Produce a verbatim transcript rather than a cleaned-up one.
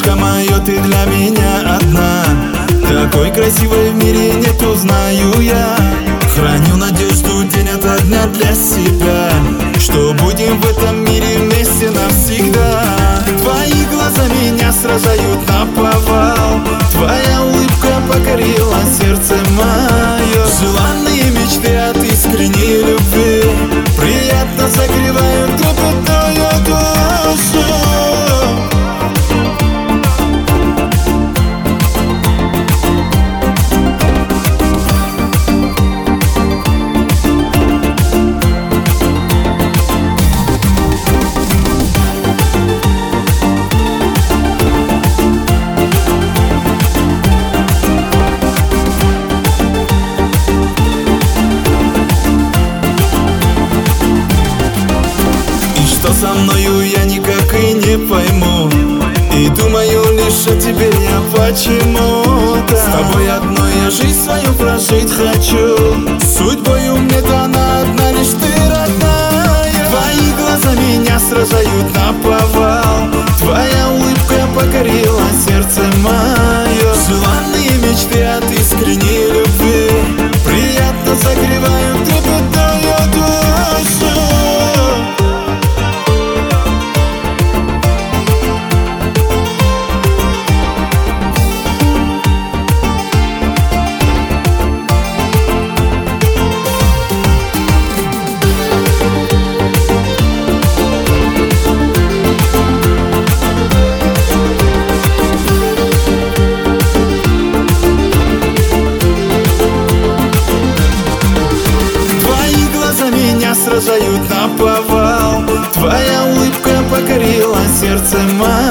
Солнышко мое, ты для меня одна. Такой красивой в мире нет, узнаю я. Храню надежду день ото дня для себя, что будем в этом мире вместе навсегда. Твои глаза меня сражают наповал, твоя улыбка покорила сердце мое. Желанные мечты от искренней любви приятно согревают трепетную душу. Что со мною я никак и не пойму, и думаю лишь о тебе я почему-то. С тобой одной я жизнь свою прожить хочу, судьбою мне дана одна лишь ты, родная. Твои глаза меня сражают наповал, твоя улыбка покорила сердце мое. Желанные мечты от искренней любви приятно согревают трепетную душу. Сражают наповал, твоя улыбка покорила сердце мое.